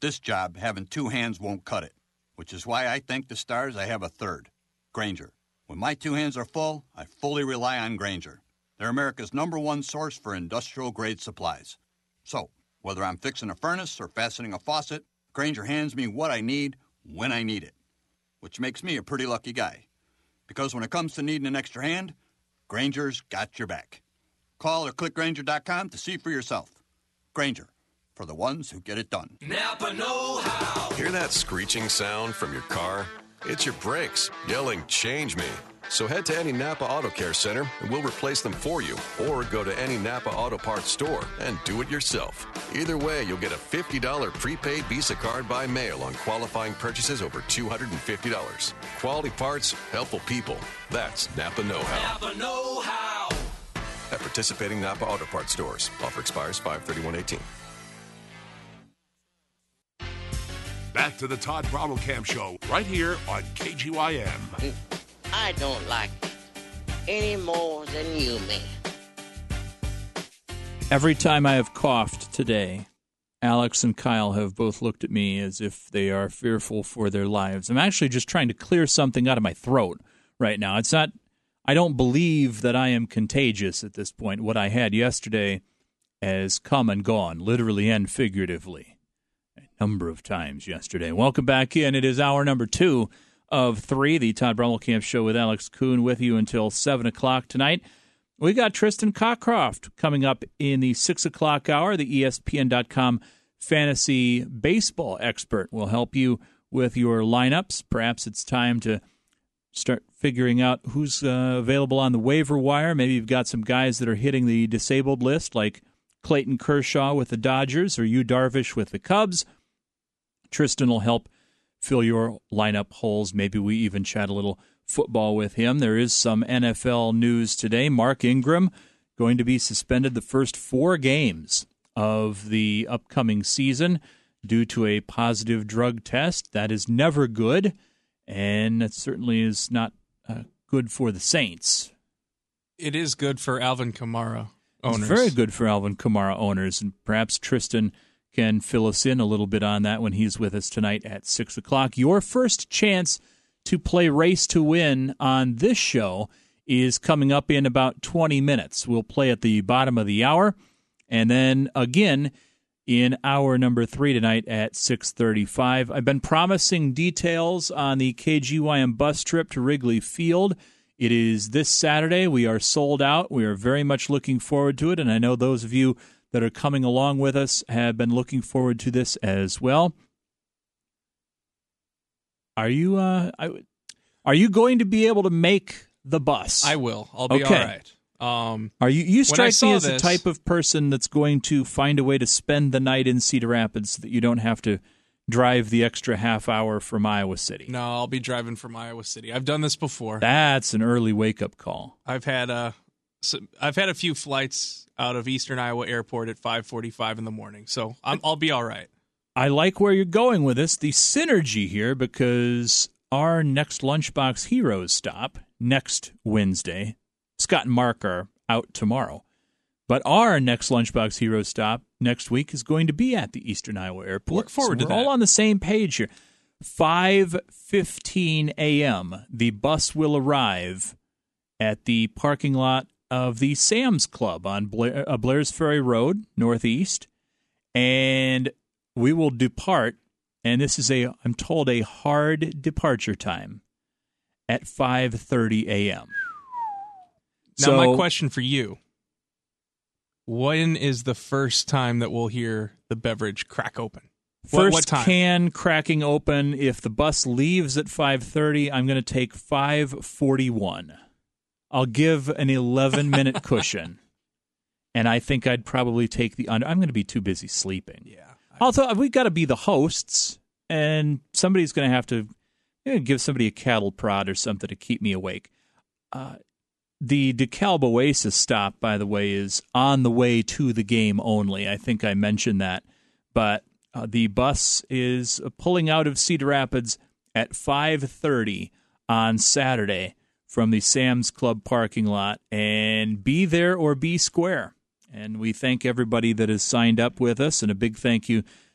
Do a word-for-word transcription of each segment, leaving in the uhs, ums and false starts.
this job, having two hands won't cut it, which is why I thank the stars I have a third, Grainger. When my two hands are full, I fully rely on Grainger. They're America's number one source for industrial-grade supplies. So, whether I'm fixing a furnace or fastening a faucet, Grainger hands me what I need when I need it, which makes me a pretty lucky guy. Because when it comes to needing an extra hand, Grainger's got your back. Call or click Grainger dot com to see for yourself. Grainger, for the ones who get it done. Napa know-how. Hear that screeching sound from your car? It's your brakes yelling, "Change me." So head to any Napa Auto Care Center and we'll replace them for you. Or go to any Napa Auto Parts store and do it yourself. Either way, you'll get a fifty dollars prepaid Visa card by mail on qualifying purchases over two hundred fifty dollars. Quality parts, helpful people. That's Napa know-how. Napa know-how. At participating Napa Auto Parts stores. Offer expires five thirty-one eighteen. Back to the Todd Brommelkamp Show, right here on K G Y M. I don't like it any more than you, man. Every time I have coughed today, Alex and Kyle have both looked at me as if they are fearful for their lives. I'm actually just trying to clear something out of my throat right now. It's not, I don't believe that I am contagious at this point. What I had yesterday has come and gone, literally and figuratively, a number of times yesterday. Welcome back in. It is hour number two of three, the Todd Brommelkamp Show with Alex Kuhn with you until seven o'clock tonight. We got Tristan Cockcroft coming up in the six o'clock hour. The E S P N dot com fantasy baseball expert will help you with your lineups. Perhaps it's time to start figuring out who's uh, available on the waiver wire. Maybe you've got some guys that are hitting the disabled list, like Clayton Kershaw with the Dodgers or Yu Darvish with the Cubs. Tristan will help fill your lineup holes. Maybe we even chat a little football with him. There is some N F L news today. Mark Ingram going to be suspended the first four games of the upcoming season due to a positive drug test. That is never good, and it certainly is not uh, good for the Saints. It is good for Alvin Kamara owners. It's very good for Alvin Kamara owners, and perhaps Tristan can fill us in a little bit on that when he's with us tonight at six o'clock. Your first chance to play Race to Win on this show is coming up in about twenty minutes. We'll play at the bottom of the hour, and then again in hour number three tonight at six thirty-five. I've been promising details on the K G Y M bus trip to Wrigley Field. It is this Saturday. We are sold out. We are very much looking forward to it, and I know those of you that are coming along with us have been looking forward to this as well. Are you uh, I, are you going to be able to make the bus? I will. I'll be okay. all right. Um, are you? You strike me as this, the type of person that's going to find a way to spend the night in Cedar Rapids so that you don't have to drive the extra half hour from Iowa City. No, I'll be driving from Iowa City. I've done this before. That's an early wake-up call. I've had a, I've had a few flights out of Eastern Iowa Airport at five forty-five in the morning, so I'm, I'll be all right. I like where you're going with this, the synergy here, because our next Lunchbox Heroes stop next Wednesday, Scott and Mark are out tomorrow, but our next Lunchbox Heroes stop next week is going to be at the Eastern Iowa Airport. Look forward so to we're that. all on the same page here. five fifteen a.m., the bus will arrive at the parking lot of the Sam's Club on Blair, uh, Blair's Ferry Road, Northeast, and we will depart, and this is a, I'm told, a hard departure time at five thirty a.m. Now, so, my question for you, when is the first time that we'll hear the beverage crack open? First what, what time? can cracking open, if the bus leaves at five thirty, I'm going to take five forty-one. I'll give an eleven-minute cushion, and I think I'd probably take the under. I'm going to be too busy sleeping. Yeah. Although we've got to be the hosts, and somebody's going to have to you know, give somebody a cattle prod or something to keep me awake. Uh, the DeKalb Oasis stop, by the way, is on the way to the game only. I think I mentioned that. But uh, the bus is pulling out of Cedar Rapids at five thirty on Saturday from the Sam's Club parking lot, and be there or be square. And we thank everybody that has signed up with us, and a big thank you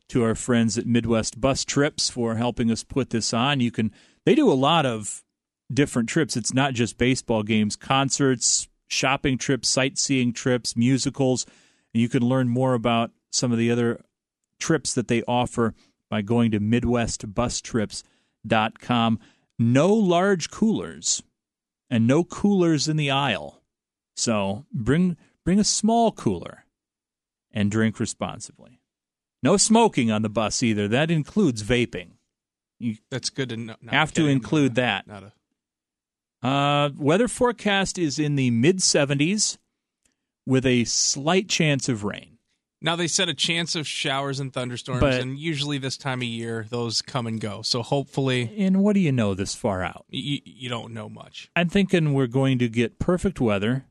to our friends at Midwest Bus Trips for helping us put this on. You can they do a lot of different trips. It's not just baseball games, concerts, shopping trips, sightseeing trips, musicals. And you can learn more about some of the other trips that they offer by going to midwest bus trips dot com. No large coolers and no coolers in the aisle. So bring bring a small cooler and drink responsibly. No smoking on the bus either. That includes vaping. You That's good to know. have to include that. Not a Uh, weather forecast is in the mid seventies with a slight chance of rain. Now, they said a chance of showers and thunderstorms, But- and usually this time of year, those come and go. So hopefully, And what do you know this far out? you, you don't know much. I'm thinking we're going to get perfect weather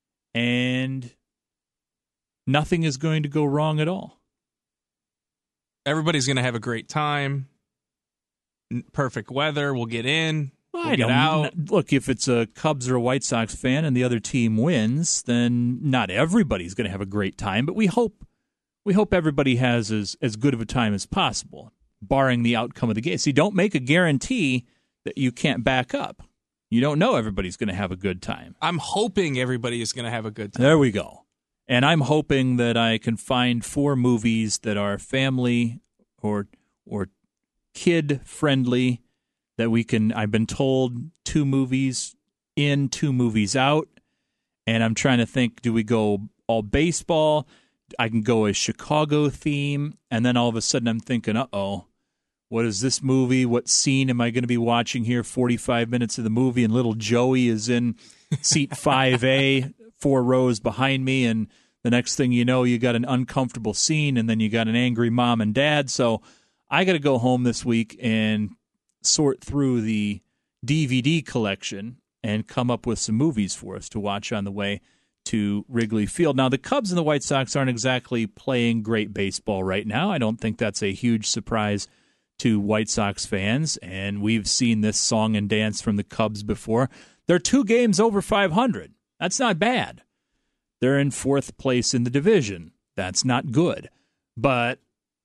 and nothing is going to go wrong at all. Everybody's going to have a great time. N- Perfect weather. We'll get in. We'll I get don't out. look, if it's a Cubs or a White Sox fan and the other team wins, then not everybody's going to have a great time, but we hope we hope everybody has as, as good of a time as possible, barring the outcome of the game. See, don't make a guarantee that you can't back up. You don't know everybody's going to have a good time. I'm hoping everybody is going to have a good time. There we go. And I'm hoping that I can find four movies that are family or or kid friendly that we can. I've been told two movies in, two movies out, and I'm trying to think, do we go all baseball? I can go a Chicago theme, and then all of a sudden I'm thinking, uh-oh, what is this movie? What scene am I going to be watching here? forty-five minutes of the movie, and little Joey is in seat five A, four rows behind me, and the next thing you know, you got an uncomfortable scene, and then you got an angry mom and dad. So I got to go home this week and sort through the D V D collection and come up with some movies for us to watch on the way to Wrigley Field. Now, the Cubs and the White Sox aren't exactly playing great baseball right now. I don't think that's a huge surprise to White Sox fans, and we've seen this song and dance from the Cubs before. They're two games over five hundred. That's not bad. They're in fourth place in the division. That's not good. But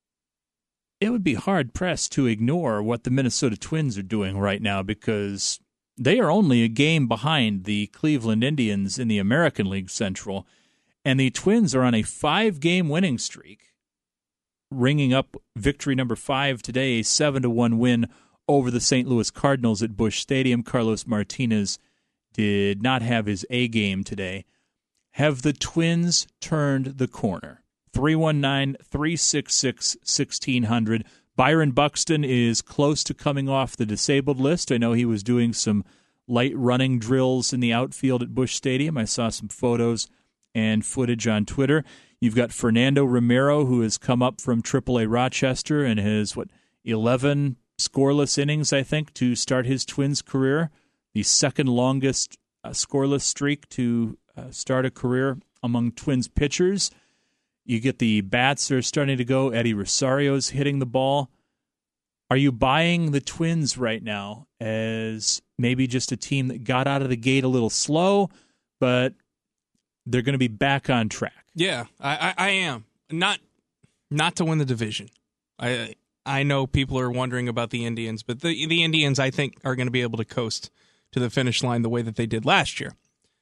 it would be hard-pressed to ignore what the Minnesota Twins are doing right now, because they are only a game behind the Cleveland Indians in the American League Central, and the Twins are on a five-game winning streak, ringing up victory number five today, a seven to one win over the Saint Louis Cardinals at Busch Stadium. Carlos Martinez did not have his A game today. Have the Twins turned the corner? three one nine, three six six, one six zero zero. Byron Buxton is close to coming off the disabled list. I know he was doing some light running drills in the outfield at Busch Stadium. I saw some photos and footage on Twitter. You've got Fernando Romero, who has come up from triple A Rochester and has, what, eleven scoreless innings, I think, to start his Twins career, the second longest uh, scoreless streak to uh, start a career among Twins pitchers. You get the bats are starting to go. Eddie Rosario's hitting the ball. Are you buying the Twins right now as maybe just a team that got out of the gate a little slow, but they're going to be back on track? Yeah, I, I, I am. Not not to win the division. I I know people are wondering about the Indians, but the the Indians, I think, are going to be able to coast to the finish line the way that they did last year.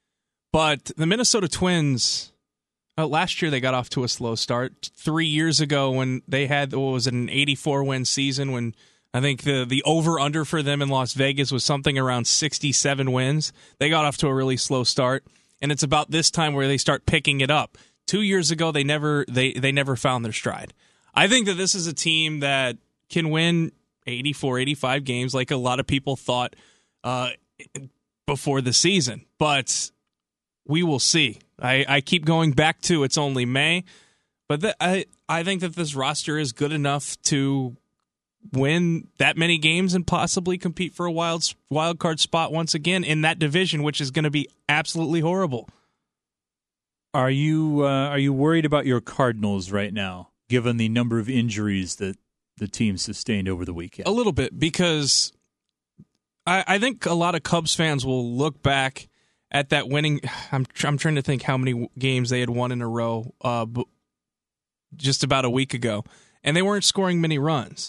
But the Minnesota Twins, uh, last year they got off to a slow start. Three years ago when they had, what was it, an eighty-four win season, when I think the, the over-under for them in Las Vegas was something around sixty-seven wins. They got off to a really slow start, and it's about this time where they start picking it up. Two years ago, they never they, they never found their stride. I think that this is a team that can win eighty-four, eighty-five games like a lot of people thought uh, before the season. But we will see. I, I keep going back to it's only May, but the, I, I think that this roster is good enough to win that many games and possibly compete for a wild, wild card spot once again in that division, which is going to be absolutely horrible. Are you uh, are you worried about your Cardinals right now, given the number of injuries that the team sustained over the weekend? A little bit, because I, I think a lot of Cubs fans will look back at that winning. I'm I'm trying to think how many games they had won in a row, uh, just about a week ago, and they weren't scoring many runs.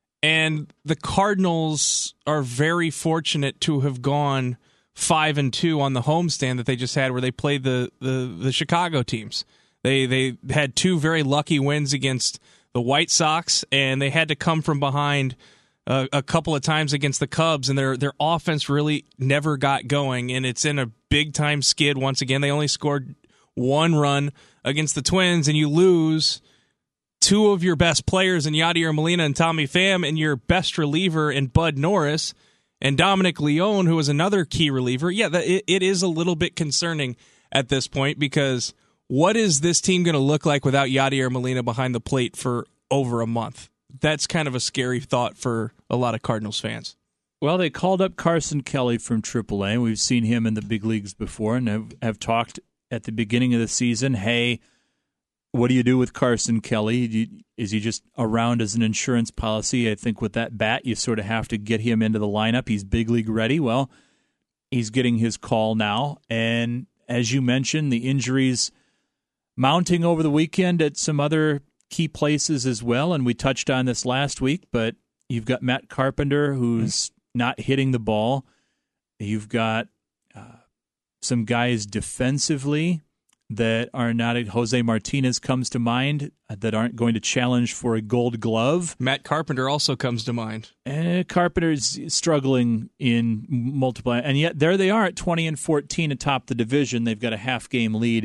And the Cardinals are very fortunate to have gone five and two on the homestand that they just had, where they played the the, the Chicago teams. They they had two very lucky wins against the White Sox, and they had to come from behind uh, a couple of times against the Cubs, and their their offense really never got going, and it's in a big time skid once again. They only scored one run against the Twins, and you lose two of your best players in Yadier Molina and Tommy Pham, and your best reliever in Bud Norris and Dominic Leone, who was another key reliever. Yeah, that, it, it is a little bit concerning at this point, because what is this team going to look like without Yadier Molina behind the plate for over a month? That's kind of a scary thought for a lot of Cardinals fans. Well, they called up Carson Kelly from triple A. We've seen him in the big leagues before, and have, have talked at the beginning of the season, hey, what do you do with Carson Kelly? Do you, is he just around as an insurance policy? I think with that bat, you sort of have to get him into the lineup. He's big league ready. Well, he's getting his call now. And as you mentioned, the injuries mounting over the weekend at some other key places as well. And we touched on this last week, but you've got Matt Carpenter, who's mm-hmm. not hitting the ball. You've got uh, some guys defensively that are not. Jose Martinez comes to mind, that aren't going to challenge for a Gold Glove. Matt Carpenter also comes to mind. And Carpenter's struggling in multiple, and yet there they are at twenty and fourteen atop the division. They've got a half game lead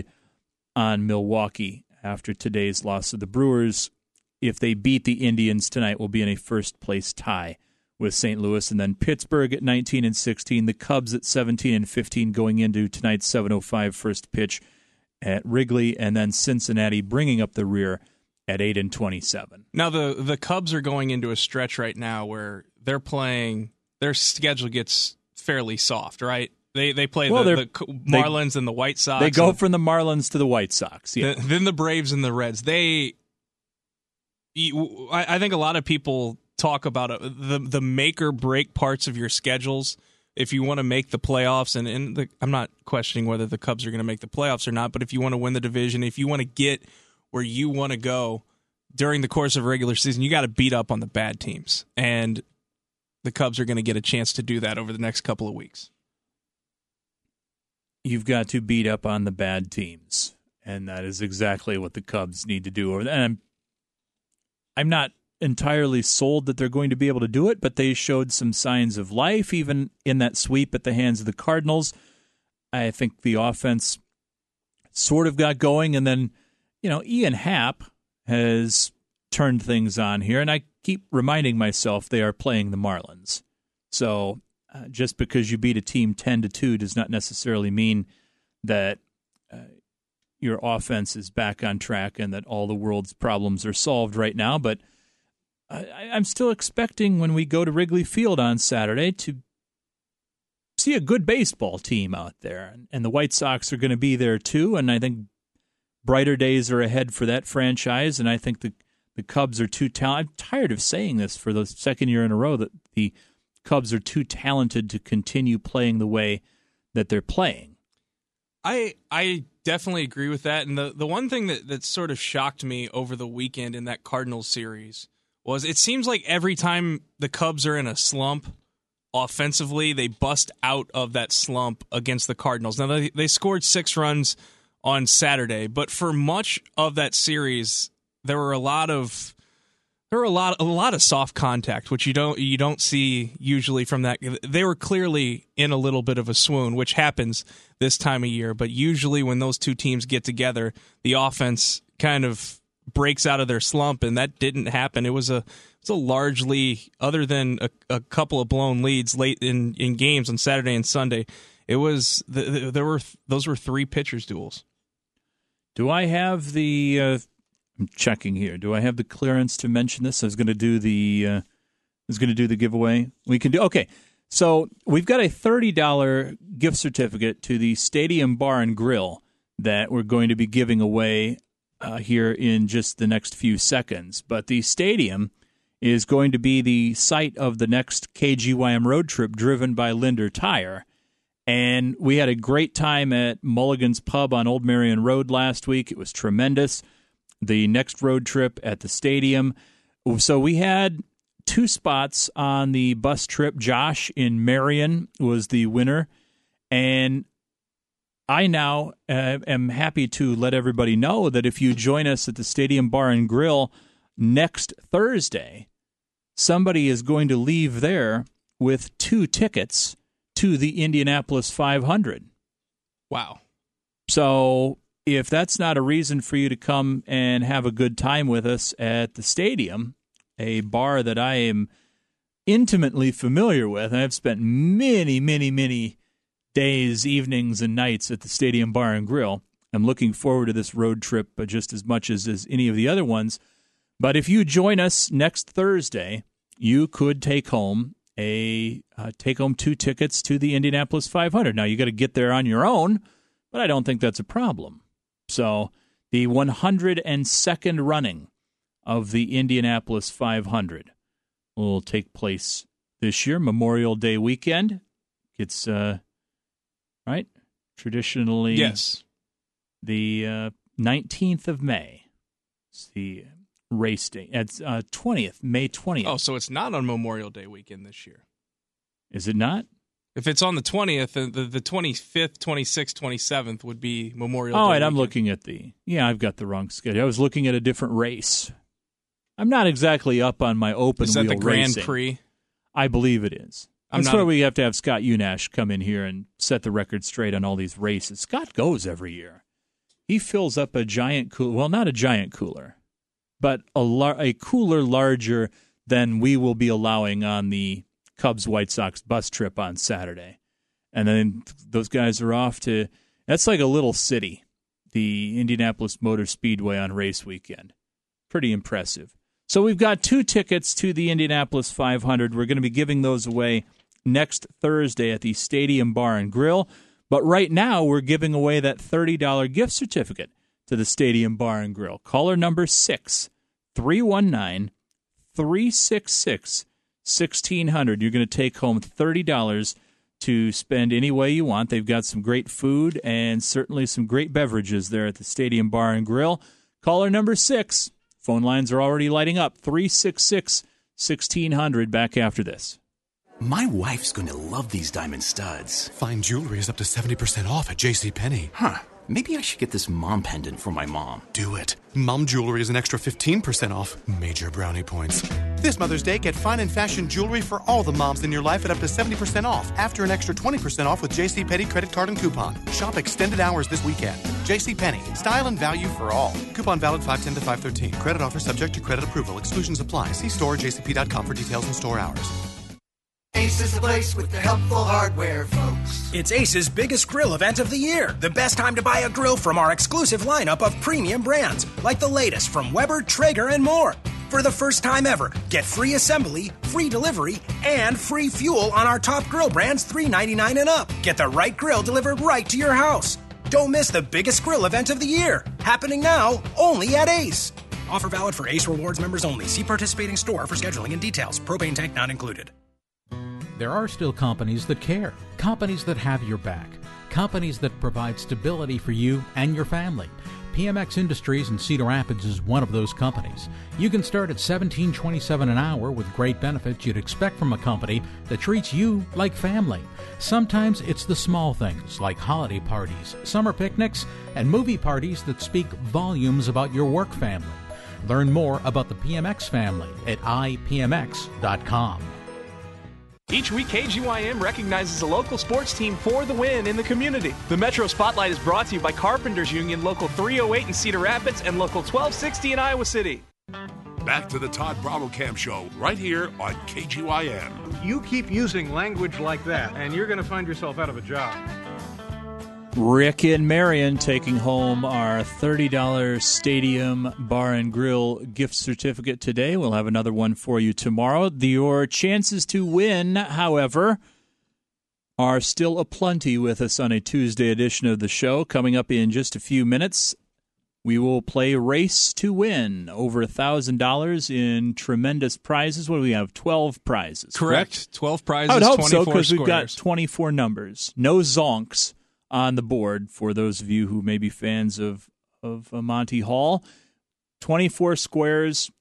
on Milwaukee after today's loss of the Brewers. If they beat the Indians tonight, will be in a first place tie with Saint Louis, and then Pittsburgh at nineteen and sixteen, the Cubs at seventeen and fifteen going into tonight's seven oh five first pitch at Wrigley, and then Cincinnati bringing up the rear at eight and twenty-seven. Now the the Cubs are going into a stretch right now where they're playing, their schedule gets fairly soft, right? They they play well, the, the Marlins they, and the White Sox. They go and, from the Marlins to the White Sox. Yeah. The, then the Braves and the Reds. They, I, I think a lot of people talk about it, the the make or break parts of your schedules. If you want to make the playoffs, and, and the, I'm not questioning whether the Cubs are going to make the playoffs or not, but if you want to win the division, if you want to get where you want to go during the course of a regular season, you got to beat up on the bad teams. And the Cubs are going to get a chance to do that over the next couple of weeks. You've got to beat up on the bad teams, and that is exactly what the Cubs need to do. And I'm, I'm not entirely sold that they're going to be able to do it, but they showed some signs of life, even in that sweep at the hands of the Cardinals. I think the offense sort of got going, and then, you know, Ian Happ has turned things on here, and I keep reminding myself they are playing the Marlins. So uh, just because you beat a team ten to two does not necessarily mean that uh, your offense is back on track and that all the world's problems are solved right now, but I, I'm still expecting when we go to Wrigley Field on Saturday to see a good baseball team out there. And the White Sox are going to be there too, and I think brighter days are ahead for that franchise, and I think the, the Cubs are too talented. I'm tired of saying this for the second year in a row, that the Cubs are too talented to continue playing the way that they're playing. I I definitely agree with that, and the, the one thing that, that sort of shocked me over the weekend in that Cardinals series was it seems like every time the Cubs are in a slump offensively, they bust out of that slump against the Cardinals. Now, they, they scored six runs on Saturday, but for much of that series, there were a lot of there were a lot a lot of soft contact, which you don't you don't see usually from that. They were clearly in a little bit of a swoon, which happens this time of year, but usually when those two teams get together, the offense kind of breaks out of their slump, and that didn't happen. It was a it's a largely, other than a, a couple of blown leads late in, in games on Saturday and Sunday, it was the, the, there were those were three pitchers duels. Do I have the? Uh, I'm checking here. Do I have the clearance to mention this? I was going to do the. Uh, I was going to do the giveaway. We can do okay. So we've got a thirty dollars gift certificate to the Stadium Bar and Grill that we're going to be giving away Uh, here in just the next few seconds. But the stadium is going to be the site of the next K G Y M road trip driven by Linder Tire. And we had a great time at Mulligan's Pub on Old Marion Road last week. It was tremendous. The next road trip at the stadium, So we had two spots on the bus trip. Josh in Marion was the winner, and I now uh, am happy to let everybody know that if you join us at the Stadium Bar and Grill next Thursday, somebody is going to leave there with two tickets to the Indianapolis five hundred. Wow. So if that's not a reason for you to come and have a good time with us at the stadium, a bar that I am intimately familiar with, and I've spent many, many, many days, evenings, and nights at the Stadium Bar and Grill. I'm looking forward to this road trip just as much as, as any of the other ones. But if you join us next Thursday, you could take home a uh, take home two tickets to the Indianapolis five hundred. Now, you got to get there on your own, but I don't think that's a problem. So the one hundred second running of the Indianapolis five hundred will take place this year, Memorial Day weekend. It's, uh, right, traditionally yes, the uh, nineteenth of May. It's the race day. It's uh, twentieth, May twentieth. Oh, so it's not on Memorial Day weekend this year. Is it not? If it's on the twentieth, the, the, the twenty-fifth, twenty-sixth, twenty-seventh would be Memorial oh, Day and weekend. I'm looking at the, yeah, I've got the wrong schedule. I was looking at a different race. I'm not exactly up on my open Is that wheel the Grand racing. Prix? I believe it is. I'm That's not why a- we have to have Scott Unash come in here and set the record straight on all these races. Scott goes every year. He fills up a giant cooler. Well, not a giant cooler, but a, lar- a cooler larger than we will be allowing on the Cubs-White Sox bus trip on Saturday. And then those guys are off to, that's like a little city, the Indianapolis Motor Speedway on race weekend. Pretty impressive. So we've got two tickets to the Indianapolis five hundred. We're going to be giving those away next Thursday at the Stadium Bar and Grill. But right now, we're giving away that thirty dollars gift certificate to the Stadium Bar and Grill. Caller number six, three one nine, three six six, one six zero zero. You're going to take home thirty dollars to spend any way you want. They've got some great food and certainly some great beverages there at the Stadium Bar and Grill. Caller number six. Phone lines are already lighting up. three six six, one six zero zero. Back after this. My wife's going to love these diamond studs. Fine jewelry is up to seventy percent off at JCPenney. Huh. Maybe I should get this mom pendant for my mom. Do it. Mom jewelry is an extra fifteen percent off. Major brownie points. This Mother's Day, get fine and fashion jewelry for all the moms in your life at up to seventy percent off. After an extra twenty percent off with JCPenney credit card and coupon. Shop extended hours this weekend. JCPenney. Style and value for all. Coupon valid five ten to five thirteen. Credit offer subject to credit approval. Exclusions apply. See store or J C P dot com for details and store hours. Ace is the place with the helpful hardware, folks. It's Ace's biggest grill event of the year. The best time to buy a grill from our exclusive lineup of premium brands, like the latest from Weber, Traeger, and more. For the first time ever, get free assembly, free delivery, and free fuel on our top grill brands three ninety-nine and up. Get the right grill delivered right to your house. Don't miss the biggest grill event of the year. Happening now, only at Ace. Offer valid for Ace Rewards members only. See participating store for scheduling and details. Propane tank not included. There are still companies that care, companies that have your back, companies that provide stability for you and your family. P M X Industries in Cedar Rapids is one of those companies. You can start at seventeen twenty-seven an hour with great benefits you'd expect from a company that treats you like family. Sometimes it's the small things like holiday parties, summer picnics, and movie parties that speak volumes about your work family. Learn more about the P M X family at I P M X dot com. Each week, K G Y M recognizes a local sports team for the win in the community. The Metro Spotlight is brought to you by Carpenters Union, Local three oh eight in Cedar Rapids and Local twelve sixty in Iowa City. Back to the Todd Bravo-Camp Show, right here on K G Y M. You keep using language like that, and you're going to find yourself out of a job. Rick in Marion taking home our thirty dollars Stadium Bar and Grill gift certificate today. We'll have another one for you tomorrow. The, your chances to win, however, are still aplenty with us on a Tuesday edition of the show. Coming up in just a few minutes, we will play Race to Win. Over one thousand dollars in tremendous prizes. What do we have? twelve prizes. Correct. correct? twelve prizes, I would hope twenty-four so, because we've got squares. twenty-four numbers. No zonks on the board for those of you who may be fans of, of uh, Monty Hall. twenty-four squares,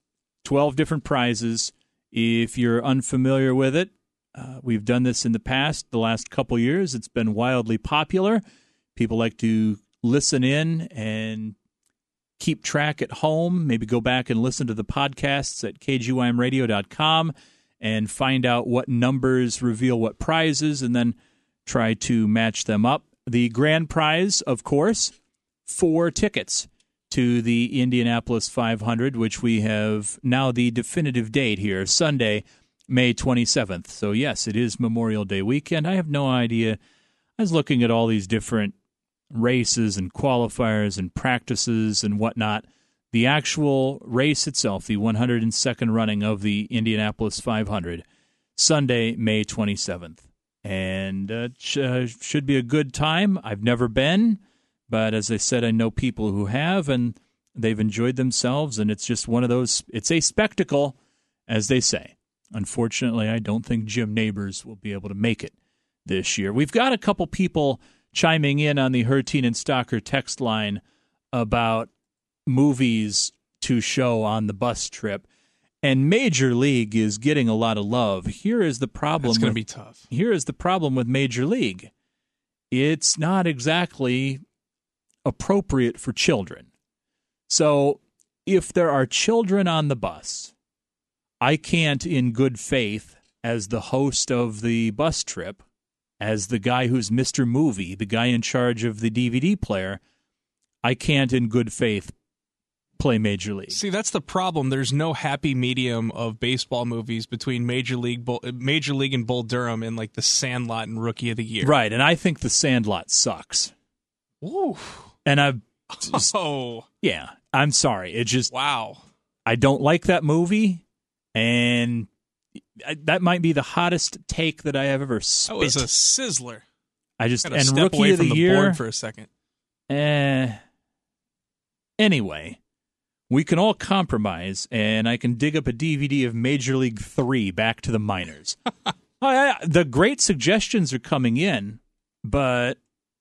twelve different prizes. If you're unfamiliar with it, uh, we've done this in the past. The last couple years, it's been wildly popular. People like to listen in and keep track at home. Maybe go back and listen to the podcasts at k g y m radio dot com and find out what numbers reveal what prizes, and then try to match them up. The grand prize, of course, four tickets to the Indianapolis five hundred, which we have now the definitive date here, Sunday, May twenty-seventh. So, yes, it is Memorial Day weekend. I have no idea. I was looking at all these different races and qualifiers and practices and whatnot. The actual race itself, the one hundred second running of the Indianapolis five hundred, Sunday, May twenty-seventh. And uh, sh- uh, should be a good time. I've never been, but as I said, I know people who have, and they've enjoyed themselves, and it's just one of those, it's a spectacle, as they say. Unfortunately, I don't think Jim Neighbors will be able to make it this year. We've got a couple people chiming in on the Hertine and Stocker text line about movies to show on the bus trip, and Major League is getting a lot of love. Here is the problem. It's going to with, be tough. Here is the problem with Major League. It's not exactly appropriate for children. So if there are children on the bus, I can't, in good faith, as the host of the bus trip, as the guy who's Mister Movie, the guy in charge of the D V D player, I can't, in good faith, play Major League. See, that's the problem. There's no happy medium of baseball movies between Major League, Bull, Major League and Bull Durham and like The Sandlot and Rookie of the Year. Right, and I think The Sandlot sucks. Ooh. And I've just, oh yeah, I'm sorry. It just wow. I don't like that movie, and I, that might be the hottest take that I have ever spit. That was a sizzler. I just Gotta and step Rookie away of the from the Year board for a second. Eh. Anyway, we can all compromise, and I can dig up a D V D of Major League three, Back to the Minors. oh, yeah, the great suggestions are coming in, but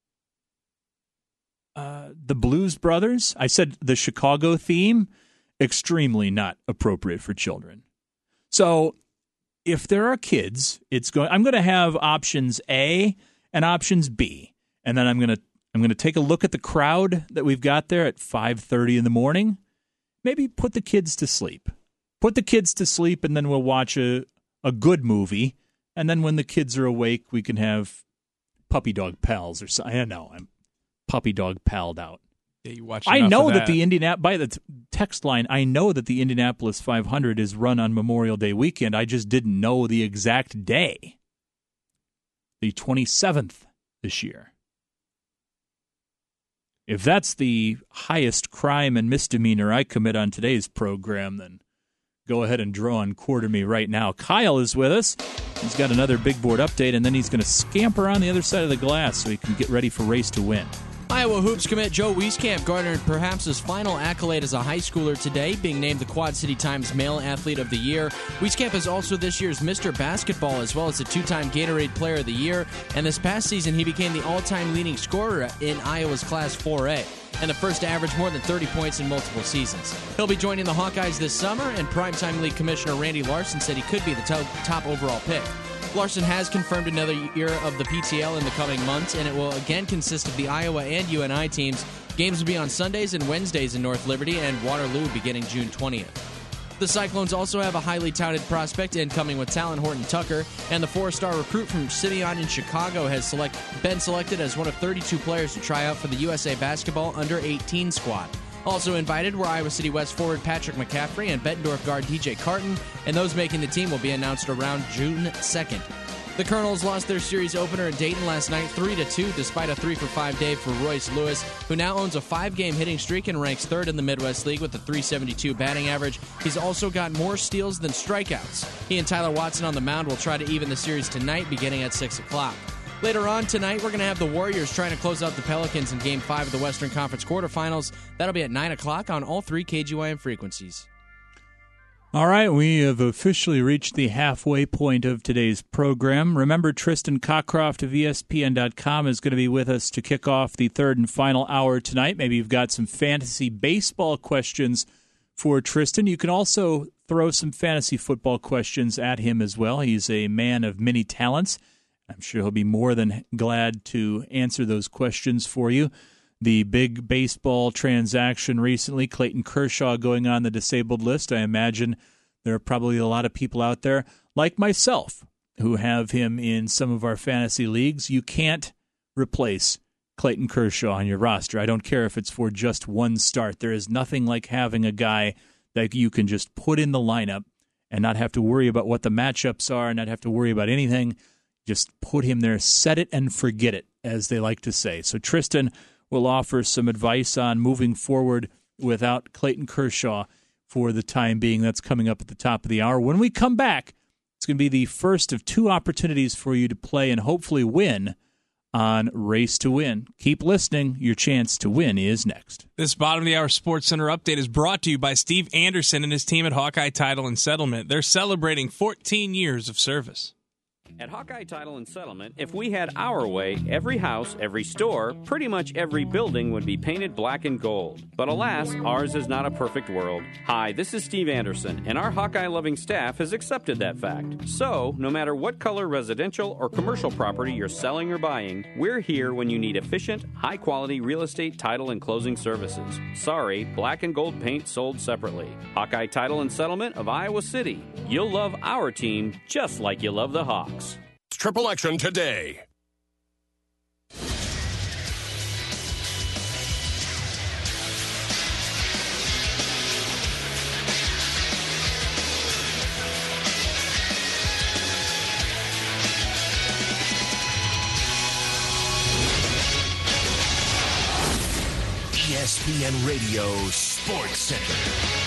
uh, the Blues Brothers, I said the Chicago theme, extremely not appropriate for children. So if there are kids, it's going. I'm going to have options A and options B, and then I'm going to I'm going to take a look at the crowd that we've got there at five thirty in the morning. Maybe put the kids to sleep. Put the kids to sleep, and then we'll watch a, a good movie. And then when the kids are awake, we can have Puppy Dog Pals or something. I know, I'm Puppy Dog Palled out. Yeah, you watch I enough know of that. that the Indiana by the t- text line, I know that the Indianapolis five hundred is run on Memorial Day weekend. I just didn't know the exact day. The twenty-seventh this year. If that's the highest crime and misdemeanor I commit on today's program, then go ahead and draw and quarter me right now. Kyle is with us. He's got another big board update, and then he's going to scamper on the other side of the glass so he can get ready for Race to Win. Iowa Hoops commit Joe Wieskamp garnered perhaps his final accolade as a high schooler today, being named the Quad City Times Male Athlete of the Year. Wieskamp is also this year's Mister Basketball, as well as a two-time Gatorade Player of the Year, and this past season he became the all-time leading scorer in Iowa's Class four A, and the first to average more than thirty points in multiple seasons. He'll be joining the Hawkeyes this summer, and Primetime League Commissioner Randy Larson said he could be the top, top overall pick. Larson has confirmed another year of the P T L in the coming months, and it will again consist of the Iowa and U N I teams. Games will be on Sundays and Wednesdays in North Liberty and Waterloo beginning June twentieth. The Cyclones also have a highly touted prospect incoming with Talon Horton-Tucker, and the four-star recruit from Simeon in Chicago has select, been selected as one of thirty-two players to try out for the U S A Basketball under eighteen squad. Also invited were Iowa City West forward Patrick McCaffrey and Bettendorf guard D J Carton, and those making the team will be announced around June second. The Colonels lost their series opener in Dayton last night three to two despite a three for five day for Royce Lewis, who now owns a five-game hitting streak and ranks third in the Midwest League with a three seventy-two batting average. He's also got more steals than strikeouts. He and Tyler Watson on the mound will try to even the series tonight beginning at six o'clock. Later on tonight, we're going to have the Warriors trying to close out the Pelicans in Game five of the Western Conference quarterfinals. That'll be at nine o'clock on all three K G Y M frequencies. All right, we have officially reached the halfway point of today's program. Remember, Tristan Cockcroft of E S P N dot com is going to be with us to kick off the third and final hour tonight. Maybe you've got some fantasy baseball questions for Tristan. You can also throw some fantasy football questions at him as well. He's a man of many talents. I'm sure he'll be more than glad to answer those questions for you. The big baseball transaction recently, Clayton Kershaw going on the disabled list. I imagine there are probably a lot of people out there, like myself, who have him in some of our fantasy leagues. You can't replace Clayton Kershaw on your roster. I don't care if it's for just one start. There is nothing like having a guy that you can just put in the lineup and not have to worry about what the matchups are, not have to worry about anything. Just put him there, set it and forget it, as they like to say. So Tristan will offer some advice on moving forward without Clayton Kershaw for the time being. That's coming up at the top of the hour. When we come back, it's going to be the first of two opportunities for you to play and hopefully win on Race to Win. Keep listening. Your chance to win is next. This bottom of the hour Sports Center update is brought to you by Steve Anderson and his team at Hawkeye Title and Settlement. They're celebrating fourteen years of service. At Hawkeye Title and Settlement, if we had our way, every house, every store, pretty much every building would be painted black and gold. But alas, ours is not a perfect world. Hi, this is Steve Anderson, and our Hawkeye-loving staff has accepted that fact. So, no matter what color residential or commercial property you're selling or buying, we're here when you need efficient, high-quality real estate title and closing services. Sorry, black and gold paint sold separately. Hawkeye Title and Settlement of Iowa City. You'll love our team just like you love the Hawks. Triple Action today. E S P N Radio Sports Center.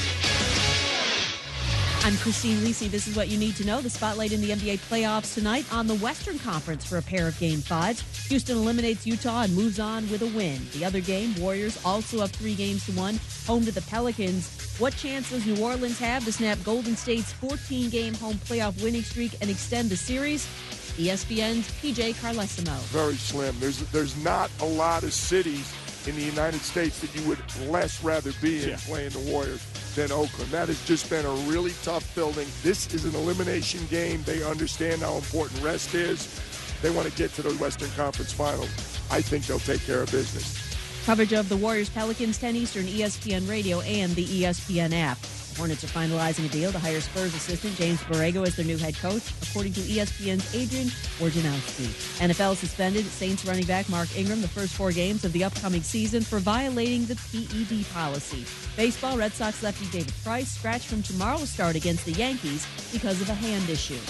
I'm Christine Lisi. This is what you need to know. The spotlight in the N B A playoffs tonight on the Western Conference for a pair of Game fives. Houston eliminates Utah and moves on with a win. The other game, Warriors also up three games to one, home to the Pelicans. What chance does New Orleans have to snap Golden State's fourteen-game home playoff winning streak and extend the series? E S P N's P J Carlesimo. Very slim. There's, there's not a lot of cities in the United States that you would less rather be in yeah. playing the Warriors than Oakland. That has just been a really tough building. This is an elimination game. They understand how important rest is. They want to get to the Western Conference Finals. I think they'll take care of business. Coverage of the Warriors-Pelicans, ten Eastern, E S P N Radio and the E S P N app. Hornets are finalizing a deal to hire Spurs assistant James Borrego as their new head coach, according to E S P N's Adrian Wojnarowski. N F L suspended Saints running back Mark Ingram the first four games of the upcoming season for violating the P E D policy. Baseball, Red Sox lefty David Price scratched from tomorrow's start against the Yankees because of a hand issue.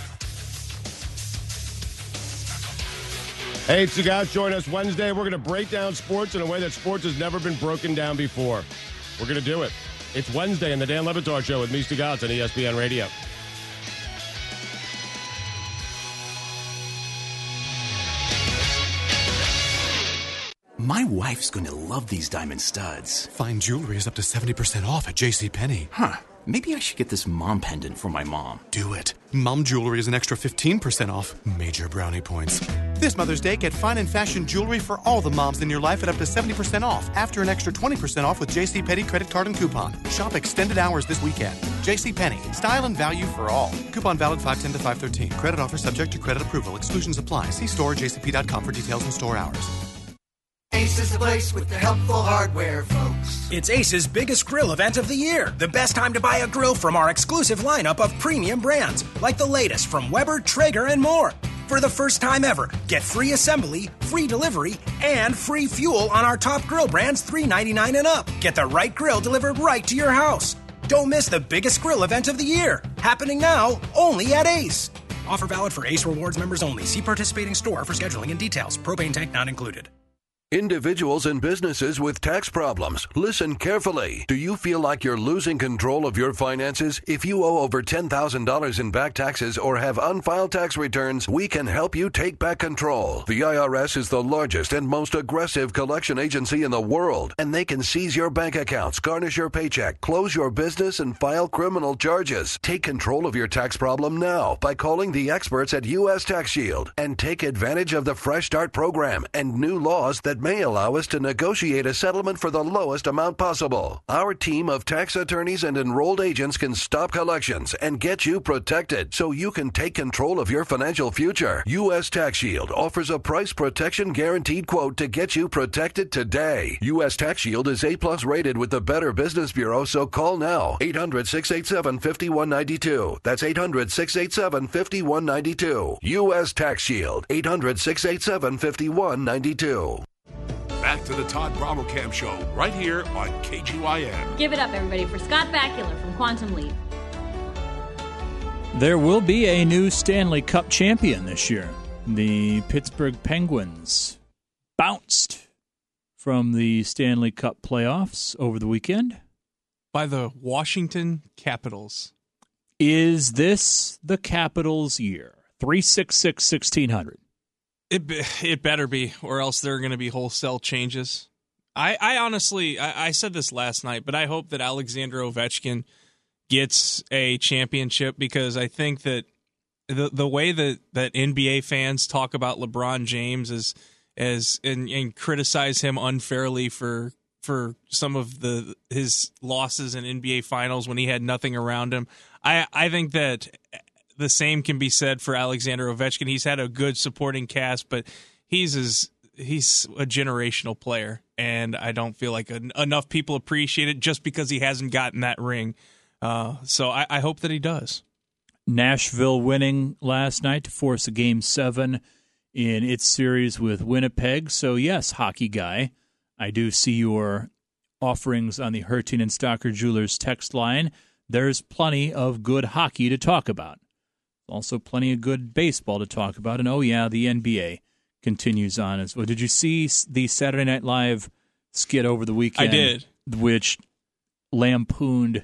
Hey, it's the guys. Join us Wednesday. We're going to break down sports in a way that sports has never been broken down before. We're going to do it. It's Wednesday in the Dan Le Batard Show with me, Stugotz, on E S P N Radio. My wife's going to love these diamond studs. Fine jewelry is up to seventy percent off at JCPenney. Huh. Maybe I should get this mom pendant for my mom. Do it. Mom jewelry is an extra fifteen percent off. Major brownie points. This Mother's Day, get fine and fashion jewelry for all the moms in your life at up to seventy percent off. After an extra twenty percent off with JCPenney credit card and coupon. Shop extended hours this weekend. JCPenney. Style and value for all. Coupon valid five ten to five thirteen. Credit offer subject to credit approval. Exclusions apply. See store J C P dot com for details and store hours. Ace is the place with the helpful hardware, folks. It's Ace's biggest grill event of the year. The best time to buy a grill from our exclusive lineup of premium brands, like the latest from Weber, Traeger, and more. For the first time ever, get free assembly, free delivery, and free fuel on our top grill brands, three ninety-nine and up. Get the right grill delivered right to your house. Don't miss the biggest grill event of the year. Happening now, only at Ace. Offer valid for Ace Rewards members only. See participating store for scheduling and details. Propane tank not included. Individuals and businesses with tax problems, listen carefully. Do you feel like you're losing control of your finances? If you owe over ten thousand dollars in back taxes or have unfiled tax returns, we can help you take back control. The I R S is the largest and most aggressive collection agency in the world, and they can seize your bank accounts, garnish your paycheck, close your business, and file criminal charges. Take control of your tax problem now by calling the experts at U S Tax Shield and take advantage of the Fresh Start program and new laws that that may allow us to negotiate a settlement for the lowest amount possible. Our team of tax attorneys and enrolled agents can stop collections and get you protected so you can take control of your financial future. U S Tax Shield offers a price protection guaranteed quote to get you protected today. U S Tax Shield is A-plus rated with the Better Business Bureau, so call now. eight hundred, six eight seven, five one nine two. That's eight hundred, six eight seven, five one nine two. U S Tax Shield. eight hundred, six eight seven, five one nine two. Back to the Todd Brommelkamp Show, right here on K G Y M. Give it up, everybody, for Scott Bakula from Quantum Leap. There will be a new Stanley Cup champion this year. The Pittsburgh Penguins bounced from the Stanley Cup playoffs over the weekend. By the Washington Capitals. Is this the Capitals' year? three six six, sixteen hundred. It it better be, or else there are going to be wholesale changes. I, I honestly, I, I said this last night, but I hope that Alexander Ovechkin gets a championship, because I think that the the way that, that N B A fans talk about LeBron James as as and, and criticize him unfairly for for some of the his losses in N B A finals when he had nothing around him. I I think that the same can be said for Alexander Ovechkin. He's had a good supporting cast, but he's as he's a generational player, and I don't feel like en- enough people appreciate it just because he hasn't gotten that ring. Uh, so I, I hope that he does. Nashville winning last night to force a game seven in its series with Winnipeg. So yes, hockey guy, I do see your offerings on the Herting and Stocker Jewelers text line. There's plenty of good hockey to talk about. Also plenty of good baseball to talk about. And, oh, yeah, the N B A continues on as well. Did you see the Saturday Night Live skit over the weekend? I did. Which lampooned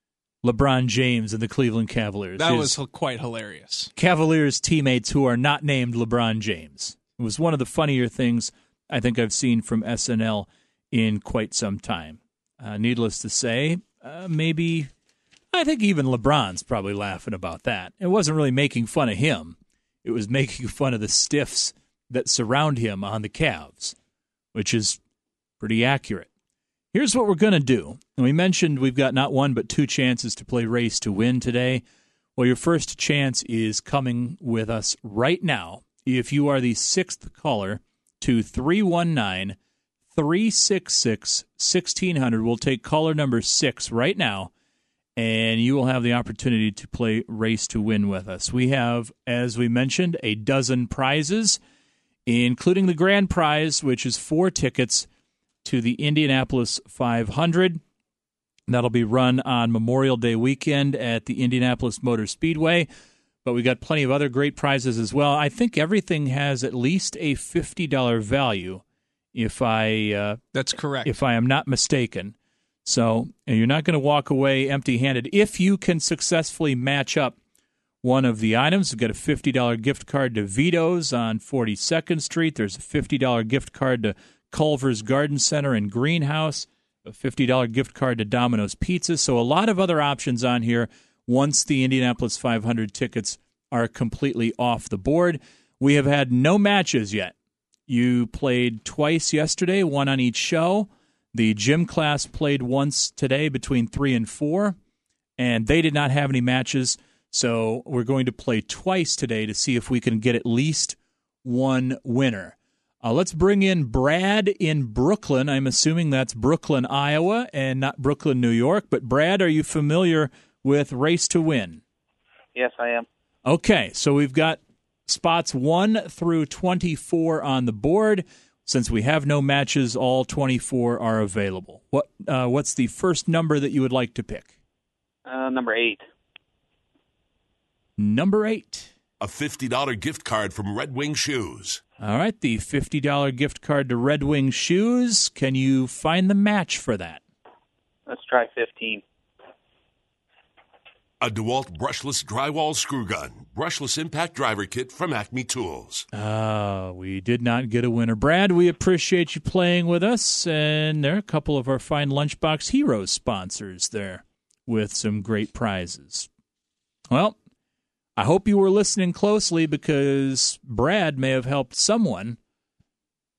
LeBron James and the Cleveland Cavaliers. That was quite hilarious. Cavaliers teammates who are not named LeBron James. It was one of the funnier things I think I've seen from S N L in quite some time. Uh, needless to say, uh, maybe... I think even LeBron's probably laughing about that. It wasn't really making fun of him. It was making fun of the stiffs that surround him on the Cavs, which is pretty accurate. Here's what we're going to do. And we mentioned we've got not one but two chances to play Race to Win today. Well, your first chance is coming with us right now. If you are the sixth caller to three one nine, three six six, one six zero zero, we'll take caller number six right now, and you will have the opportunity to play Race to Win with us. We have, as we mentioned, a dozen prizes, including the grand prize, which is four tickets to the Indianapolis five hundred. That'll be run on Memorial Day weekend at the Indianapolis Motor Speedway. But we got plenty of other great prizes as well. I think everything has at least a fifty dollars value, if I uh, that's correct. If I am not mistaken. So and you're not going to walk away empty-handed. If you can successfully match up one of the items, we've got a fifty dollars gift card to Vito's on forty-second Street. There's a fifty dollars gift card to Culver's Garden Center and Greenhouse, a fifty dollars gift card to Domino's Pizza. So a lot of other options on here once the Indianapolis five hundred tickets are completely off the board. We have had no matches yet. You played twice yesterday, one on each show. The gym class played once today between three and four, and they did not have any matches. So we're going to play twice today to see if we can get at least one winner. Uh, let's bring in Brad in Brooklyn. I'm assuming that's Brooklyn, Iowa, and not Brooklyn, New York. But Brad, are you familiar with Race to Win? Yes, I am. Okay, so we've got spots one through twenty-four on the board. Since we have no matches, all twenty-four are available. What uh, what's the first number that you would like to pick? Uh, number eight. Number eight. A fifty dollars gift card from Red Wing Shoes. All right, the fifty dollars gift card to Red Wing Shoes. Can you find the match for that? Let's try fifteen. A DeWalt brushless drywall screw gun. Brushless impact driver kit from Acme Tools. Ah, uh, we did not get a winner. Brad, we appreciate you playing with us. And there are a couple of our fine Lunchbox Heroes sponsors there with some great prizes. Well, I hope you were listening closely because Brad may have helped someone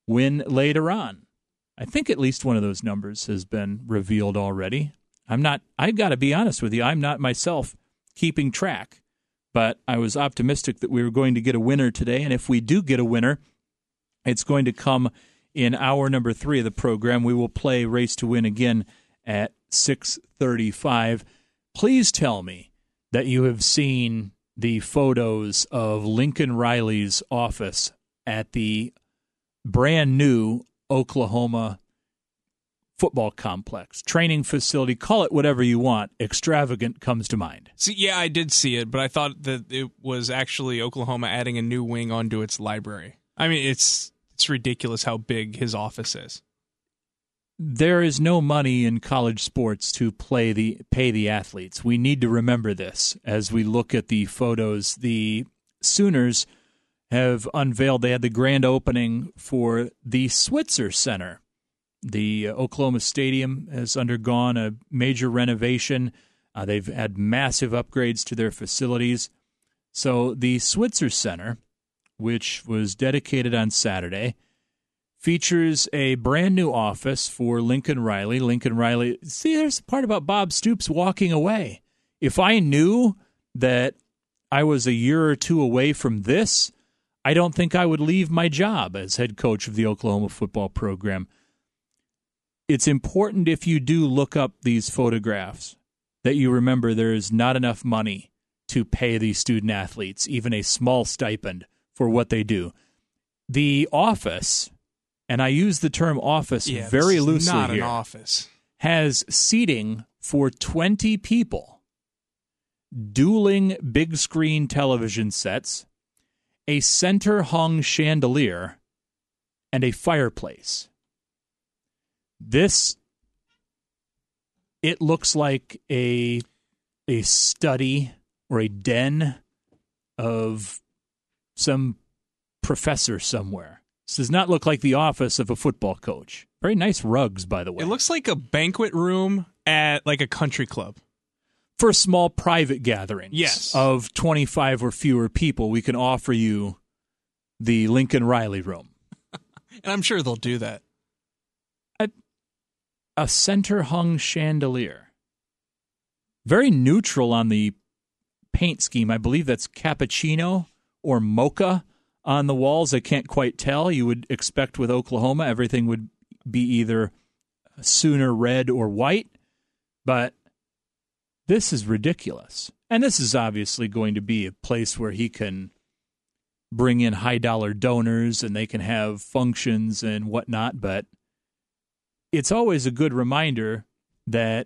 win later on. I think at least one of those numbers has been revealed already. I'm not, I got to be honest with you, I'm not myself keeping track, but I was optimistic that we were going to get a winner today, and if we do get a winner, it's going to come in hour number three of the program. We will play Race to Win again at six thirty-five. Please tell me that you have seen the photos of Lincoln Riley's office at the brand new Oklahoma football complex, training facility, call it whatever you want. Extravagant comes to mind. See, yeah, I did see it, but I thought that it was actually Oklahoma adding a new wing onto its library. I mean, it's it's ridiculous how big his office is. There is no money in college sports to play the pay the athletes. We need to remember this as we look at the photos. The Sooners have unveiled, they had the grand opening for the Switzer Center. The uh, Oklahoma Stadium has undergone a major renovation. Uh, they've had massive upgrades to their facilities. So the Switzer Center, which was dedicated on Saturday, features a brand new office for Lincoln Riley. Lincoln Riley, see, there's the part about Bob Stoops walking away. If I knew that I was a year or two away from this, I don't think I would leave my job as head coach of the Oklahoma football program. It's important, if you do look up these photographs, that you remember there is not enough money to pay these student athletes, even a small stipend for what they do. The office, and I use the term office yeah, very this is loosely not here, an office, has seating for twenty people, dueling big screen television sets, a center-hung chandelier, and a fireplace. This, it looks like a a study or a den of some professor somewhere. This does not look like the office of a football coach. Very nice rugs, by the way. It looks like a banquet room at like a country club. For small private gatherings yes. of twenty-five or fewer people, we can offer you the Lincoln Riley room. And I'm sure they'll do that. A, a center-hung chandelier. Very neutral on the paint scheme. I believe that's cappuccino or mocha on the walls. I can't quite tell. You would expect with Oklahoma everything would be either Sooner red or white, but this is ridiculous. And this is obviously going to be a place where he can bring in high-dollar donors and they can have functions and whatnot, but it's always a good reminder that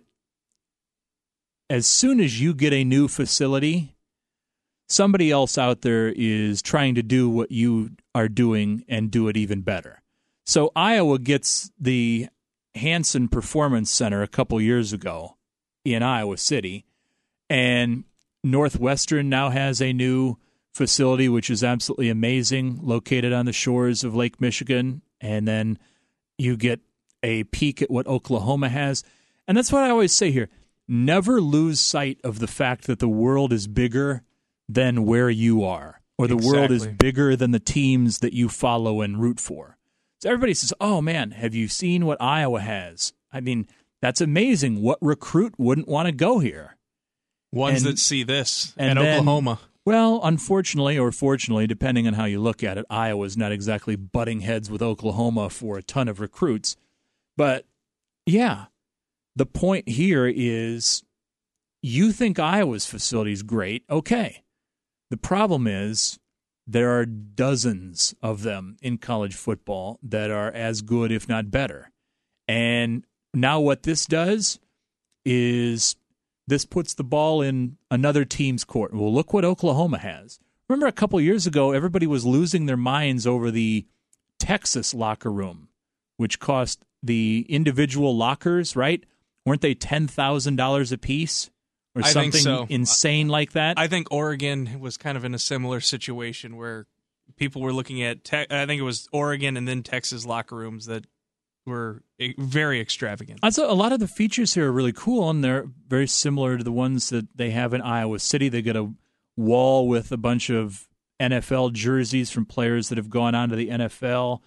as soon as you get a new facility, somebody else out there is trying to do what you are doing and do it even better. So Iowa gets the Hanson Performance Center a couple years ago in Iowa City, and Northwestern now has a new facility, which is absolutely amazing, located on the shores of Lake Michigan, and then you get a peek at what Oklahoma has. And that's what I always say here. Never lose sight of the fact that the world is bigger than where you are, or the exactly. world is bigger than the teams that you follow and root for. So everybody says, oh, man, have you seen what Iowa has? I mean, that's amazing. What recruit wouldn't want to go here? Ones and, that see this and at then, Oklahoma. Well, unfortunately or fortunately, depending on how you look at it, Iowa's not exactly butting heads with Oklahoma for a ton of recruits. But, yeah, the point here is you think Iowa's facility is great. Okay. The problem is there are dozens of them in college football that are as good, if not better. And now what this does is this puts the ball in another team's court. Well, look what Oklahoma has. Remember a couple years ago, everybody was losing their minds over the Texas locker room, which cost the individual lockers, right? Weren't they ten thousand dollars a piece? Or I something think so. insane like that? I think Oregon was kind of in a similar situation where people were looking at, te- I think it was Oregon and then Texas locker rooms that were very extravagant. Also, a lot of the features here are really cool, and they're very similar to the ones that they have in Iowa City. They get a wall with a bunch of N F L jerseys from players that have gone on to the N F L.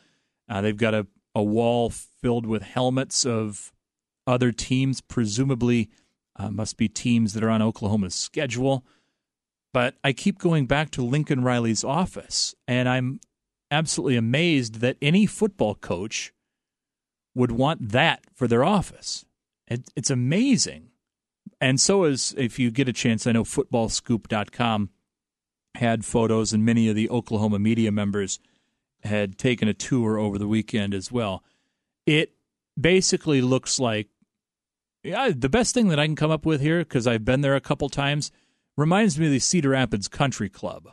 Uh, they've got a, a wall filled with helmets of other teams, presumably uh, must be teams that are on Oklahoma's schedule. But I keep going back to Lincoln Riley's office, and I'm absolutely amazed that any football coach would want that for their office. It, it's amazing. And so is, if you get a chance, I know football scoop dot com had photos, and many of the Oklahoma media members had taken a tour over the weekend as well. It basically looks like, yeah, the best thing that I can come up with here, because I've been there a couple times, reminds me of the Cedar Rapids Country Club.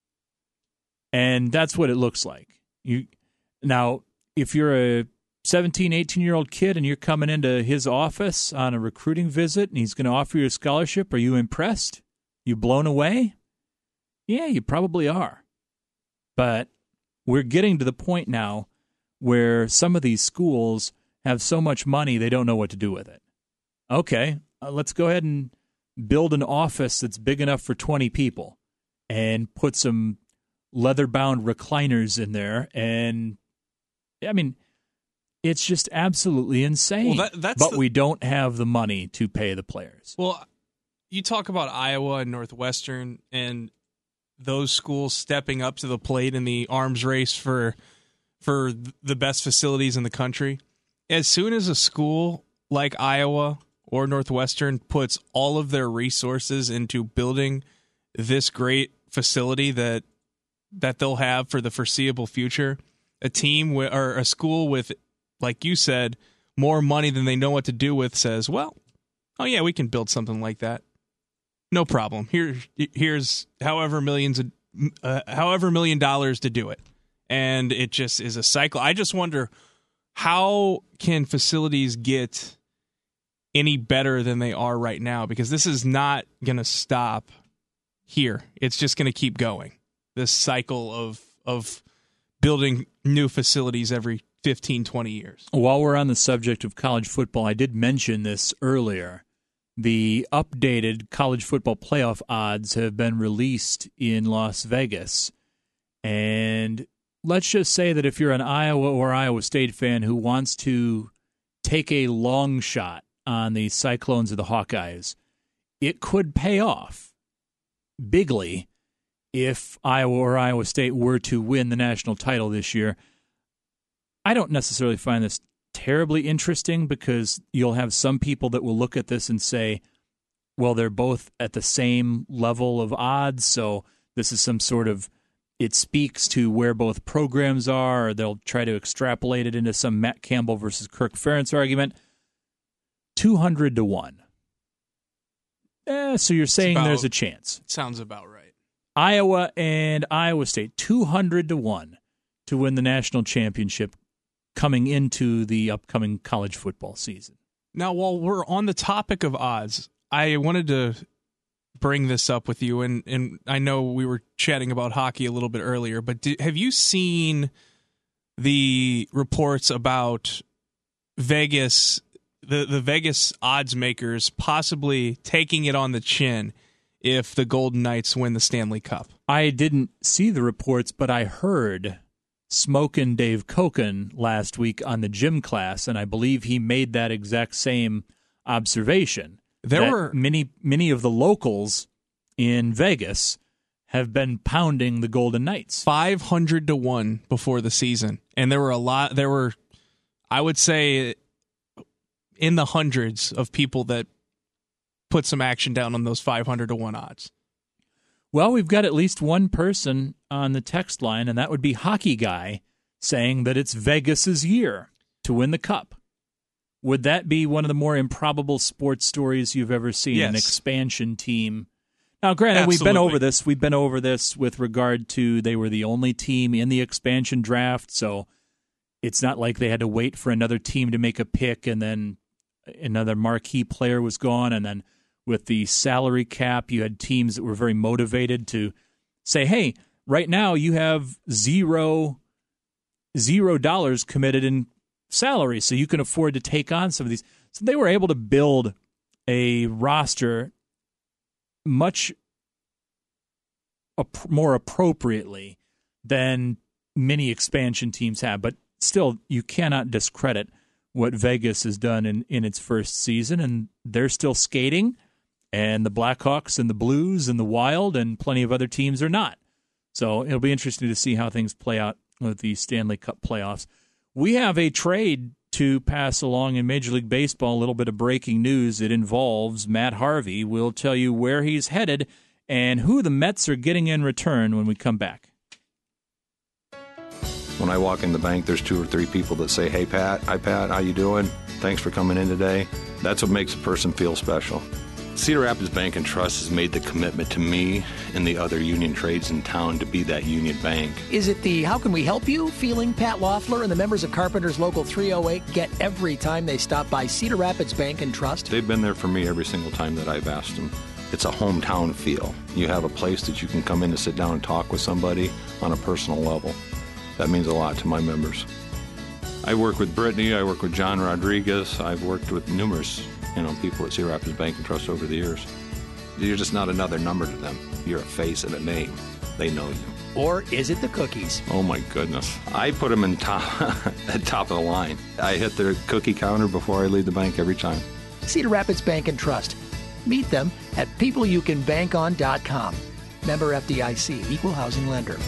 And that's what it looks like. You Now, if you're a seventeen, eighteen-year-old kid and you're coming into his office on a recruiting visit and he's going to offer you a scholarship, are you impressed? You blown away? Yeah, you probably are. But we're getting to the point now where some of these schools have so much money they don't know what to do with it. Okay, uh, let's go ahead and build an office that's big enough for twenty people and put some leather-bound recliners in there. And, I mean, it's just absolutely insane. Well, that, that's but the... we don't have the money to pay the players. Well, you talk about Iowa and Northwestern and those schools stepping up to the plate in the arms race for for the best facilities in the country. As soon as a school like Iowa or Northwestern puts all of their resources into building this great facility that that they'll have for the foreseeable future, a team with, or a school with, like you said, more money than they know what to do with says, well, oh yeah, we can build something like that. No problem. Here, here's however millions, of, uh, however million dollars to do it, and it just is a cycle. I just wonder, how can facilities get any better than they are right now? Because this is not going to stop here. It's just going to keep going. This cycle of of building new facilities every fifteen, twenty years. While we're on the subject of college football, I did mention this earlier. The updated college football playoff odds have been released in Las Vegas. And let's just say that if you're an Iowa or Iowa State fan who wants to take a long shot on the Cyclones or the Hawkeyes, it could pay off bigly if Iowa or Iowa State were to win the national title this year. I don't necessarily find this terribly interesting because you'll have some people that will look at this and say, well, they're both at the same level of odds, so this is some sort of, it speaks to where both programs are, or they'll try to extrapolate it into some Matt Campbell versus Kirk Ferentz argument. two hundred to one. Eh, so you're saying about, there's a chance. Sounds about right. Iowa and Iowa State, two hundred to one to win the national championship coming into the upcoming college football season. Now, while we're on the topic of odds, I wanted to bring this up with you, and, and I know we were chatting about hockey a little bit earlier, but did, have you seen the reports about Vegas, the, the Vegas odds makers possibly taking it on the chin if the Golden Knights win the Stanley Cup? I didn't see the reports, but I heard Smokin' Dave Koken last week on the gym class, and I believe he made that exact same observation. There were many, many of the locals in Vegas have been pounding the Golden Knights. five hundred to one before the season. And there were a lot, there were, I would say, in the hundreds of people that put some action down on those five hundred to one odds. Well, we've got at least one person on the text line, and that would be Hockey Guy, saying that it's Vegas's year to win the Cup. Would that be one of the more improbable sports stories you've ever seen? Yes. An expansion team. Now, granted, Absolutely. we've been over this. We've been over this with regard to they were the only team in the expansion draft, so it's not like they had to wait for another team to make a pick and then another marquee player was gone, and then with the salary cap, you had teams that were very motivated to say, hey, right now you have zero, zero dollars committed in salary, so you can afford to take on some of these. So they were able to build a roster much ap- more appropriately than many expansion teams have. But still, you cannot discredit what Vegas has done in, in its first season, and they're still skating, and the Blackhawks and the Blues and the Wild and plenty of other teams are not. So it'll be interesting to see how things play out with the Stanley Cup playoffs. We have a trade to pass along in Major League Baseball, a little bit of breaking news. It involves Matt Harvey. We'll tell you where he's headed and who the Mets are getting in return when we come back. When I walk in the bank, there's two or three people that say, "Hey, Pat. Hi, Pat. How you doing? Thanks for coming in today." That's what makes a person feel special. Cedar Rapids Bank and Trust has made the commitment to me and the other union trades in town to be that union bank. Is it the "how can we help you" feeling Pat Loeffler and the members of Carpenters Local three oh eight get every time they stop by Cedar Rapids Bank and Trust? They've been there for me every single time that I've asked them. It's a hometown feel. You have a place that you can come in to sit down and talk with somebody on a personal level. That means a lot to my members. I work with Brittany. I work with John Rodriguez. I've worked with numerous you know, people at Cedar Rapids Bank and Trust over the years. You're just not another number to them. You're a face and a name. They know you. Or is it the cookies? Oh, my goodness. I put them in top, at top of the line. I hit their cookie counter before I leave the bank every time. Cedar Rapids Bank and Trust. Meet them at people you can bank on dot com. Member F D I C, Equal Housing Lender.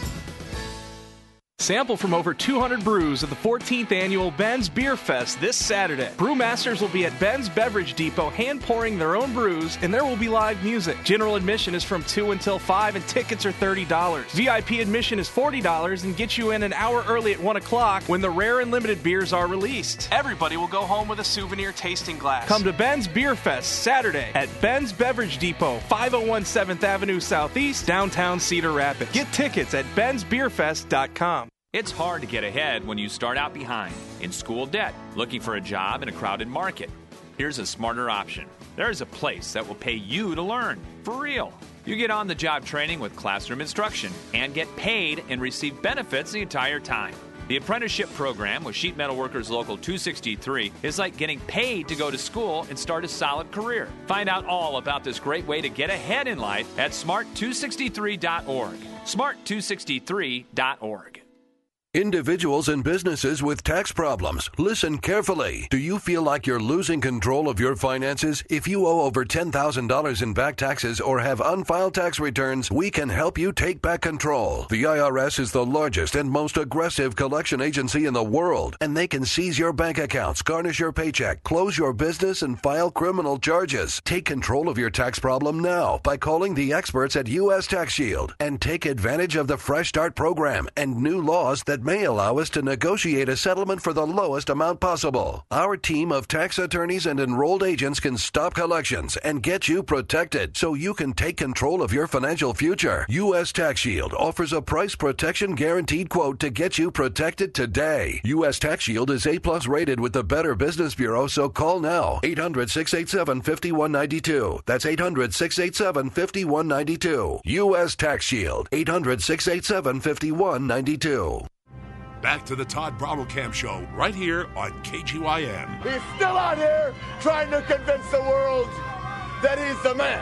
Sample from over two hundred brews at the fourteenth Annual Ben's Beer Fest this Saturday. Brewmasters will be at Ben's Beverage Depot hand-pouring their own brews, and there will be live music. General admission is from two until five, and tickets are thirty dollars. V I P admission is forty dollars and gets you in an hour early at one o'clock when the rare and limited beers are released. Everybody will go home with a souvenir tasting glass. Come to Ben's Beer Fest Saturday at Ben's Beverage Depot, five oh one seventh Avenue Southeast, downtown Cedar Rapids. Get tickets at bens beer fest dot com. It's hard to get ahead when you start out behind, in school debt, looking for a job in a crowded market. Here's a smarter option. There's a place that will pay you to learn, for real. You get on-the-job training with classroom instruction and get paid and receive benefits the entire time. The apprenticeship program with Sheet Metal Workers Local two sixty-three is like getting paid to go to school and start a solid career. Find out all about this great way to get ahead in life at smart two sixty-three dot org. smart two sixty-three dot org. Individuals and businesses with tax problems, listen carefully. Do you feel like you're losing control of your finances? If you owe over ten thousand dollars in back taxes or have unfiled tax returns, we can help you take back control. The I R S is the largest and most aggressive collection agency in the world, and they can seize your bank accounts, garnish your paycheck, close your business, and file criminal charges. Take control of your tax problem now by calling the experts at U S Tax Shield and take advantage of the Fresh Start program and new laws that may allow us to negotiate a settlement for the lowest amount possible. Our team of tax attorneys and enrolled agents can stop collections and get you protected so you can take control of your financial future. U S Tax Shield offers a price protection guaranteed quote to get you protected today. U S Tax Shield is A plus rated with the Better Business Bureau, so call now. eight hundred, six eight seven, five one nine two. That's eight hundred, six eight seven, five one nine two. U S Tax Shield. eight hundred, six eight seven, five one nine two. Back to the Todd Brommelkamp Show, right here on K G Y M. He's still out here trying to convince the world that he's the man.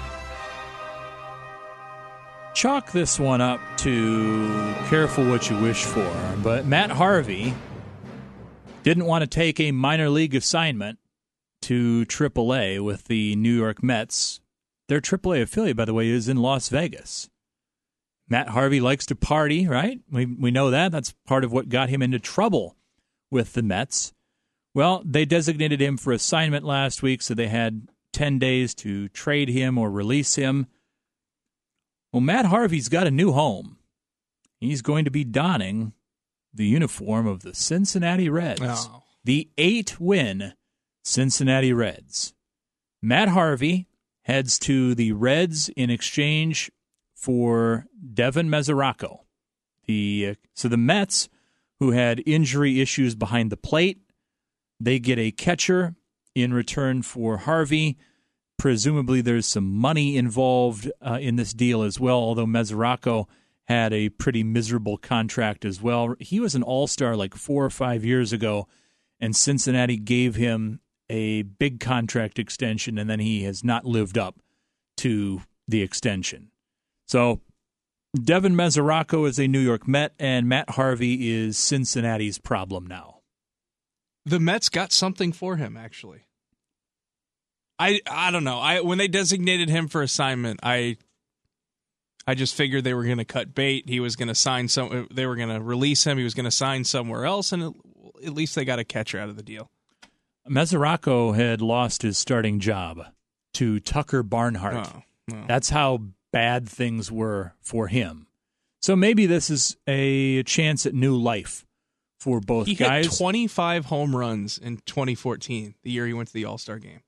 Chalk this one up to careful what you wish for, but Matt Harvey didn't want to take a minor league assignment to triple A with the New York Mets. Their triple A affiliate, by the way, is in Las Vegas. Matt Harvey likes to party, right? We we know that. That's part of what got him into trouble with the Mets. Well, they designated him for assignment last week, so they had ten days to trade him or release him. Well, Matt Harvey's got a new home. He's going to be donning the uniform of the Cincinnati Reds. Oh. The eight-win Cincinnati Reds. Matt Harvey heads to the Reds in exchange for Devin Mesoraco. The uh, so the Mets, who had injury issues behind the plate, they get a catcher in return for Harvey. Presumably there's some money involved uh, in this deal as well, although Mesoraco had a pretty miserable contract as well. He was an all-star like four or five years ago, and Cincinnati gave him a big contract extension, and then he has not lived up to the extension. So Devin Mesoraco is a New York Met, and Matt Harvey is Cincinnati's problem now. The Mets got something for him, actually. I I don't know. I when they designated him for assignment, I I just figured they were going to cut bait. He was going to sign some. They were going to release him. He was going to sign somewhere else, and at least they got a catcher out of the deal. Mesoraco had lost his starting job to Tucker Barnhart. Oh, no. That's how bad things were for him. So maybe this is a chance at new life for both he guys. He hit twenty-five home runs in twenty fourteen, the year he went to the All-Star game.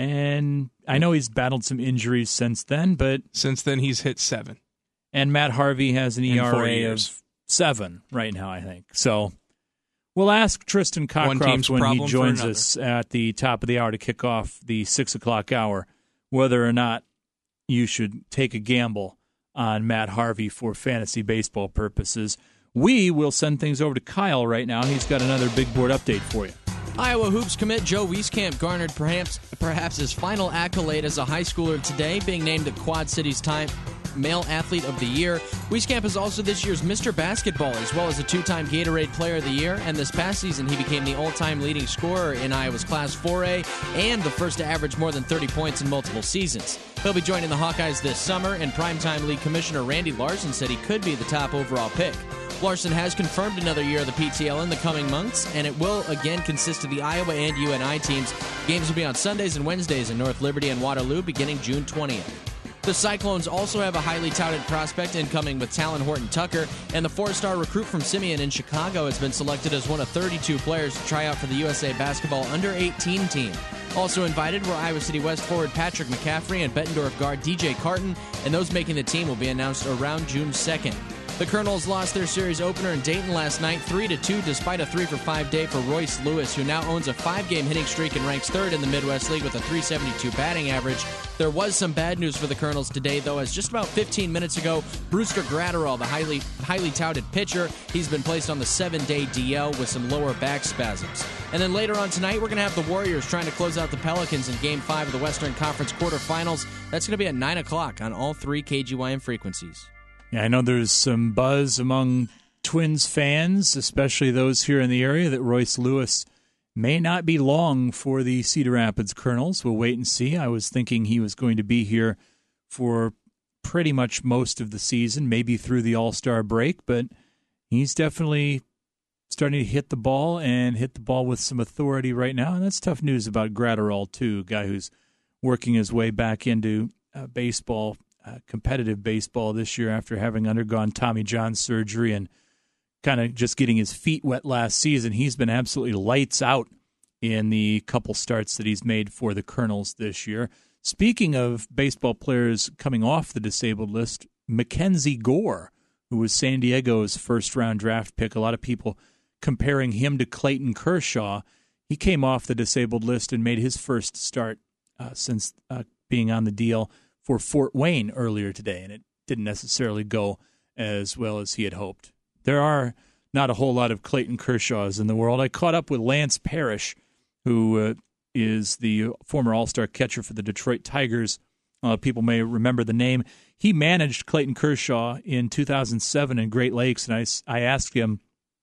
And I know he's battled some injuries since then, but... Since then, he's hit seven. And Matt Harvey has an E R A of seven right now, I think. So we'll ask Tristan Cockcroft when he joins us at the top of the hour to kick off the six o'clock hour whether or not you should take a gamble on Matt Harvey for fantasy baseball purposes. We will send things over to Kyle right now. He's got another big board update for you. Iowa Hoops commit Joe Wieskamp garnered perhaps perhaps his final accolade as a high schooler today, being named the Quad Cities Time Male Athlete of the Year. Wieskamp is also this year's Mister Basketball, as well as a two-time Gatorade Player of the Year, and this past season he became the all-time leading scorer in Iowa's Class four A and the first to average more than thirty points in multiple seasons. He'll be joining the Hawkeyes this summer, and primetime league commissioner Randy Larson said he could be the top overall pick. Larson has confirmed another year of the P T L in the coming months, and it will again consist of the Iowa and U N I teams. Games will be on Sundays and Wednesdays in North Liberty and Waterloo beginning June twentieth. The Cyclones also have a highly touted prospect incoming with Talon Horton-Tucker, and the four-star recruit from Simeon in Chicago has been selected as one of thirty-two players to try out for the U S A Basketball under eighteen team. Also invited were Iowa City West forward Patrick McCaffrey and Bettendorf guard D J Carton, and those making the team will be announced around June second. The Colonels lost their series opener in Dayton last night three to two despite a three for five day for Royce Lewis, who now owns a five-game hitting streak and ranks third in the Midwest League with a three seventy-two batting average. There was some bad news for the Colonels today, though, as just about fifteen minutes ago, Brewster Gratterall, the highly highly touted pitcher, he's been placed on the seven-day D L with some lower back spasms. And then later on tonight, we're going to have the Warriors trying to close out the Pelicans in Game five of the Western Conference quarterfinals. That's going to be at nine o'clock on all three K G Y M frequencies. Yeah, I know there's some buzz among Twins fans, especially those here in the area, that Royce Lewis may not be long for the Cedar Rapids Colonels. We'll wait and see. I was thinking he was going to be here for pretty much most of the season, maybe through the All-Star break, but he's definitely starting to hit the ball and hit the ball with some authority right now, and that's tough news about Gratterall, too, a guy who's working his way back into uh, baseball. Uh, competitive baseball this year after having undergone Tommy John surgery and kind of just getting his feet wet last season. He's been absolutely lights out in the couple starts that he's made for the Colonels this year. Speaking of baseball players coming off the disabled list, Mackenzie Gore, who was San Diego's first-round draft pick, a lot of people comparing him to Clayton Kershaw. He came off the disabled list and made his first start uh, since uh, being on the deal for Fort Wayne earlier today, and it didn't necessarily go as well as he had hoped. There are not a whole lot of Clayton Kershaws in the world. I caught up with Lance Parrish, who uh, is the former All-Star catcher for the Detroit Tigers. Uh, people may remember the name. He managed Clayton Kershaw in two thousand seven in Great Lakes, and I, I asked him,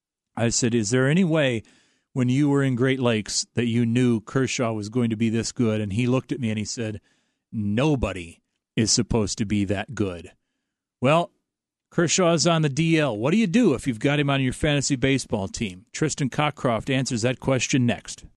I said, is there any way when you were in Great Lakes that you knew Kershaw was going to be this good? And he looked at me and he said, nobody is supposed to be that good. Well, Kershaw's on the D L. What do you do if you've got him on your fantasy baseball team? Tristan Cockcroft answers that question next.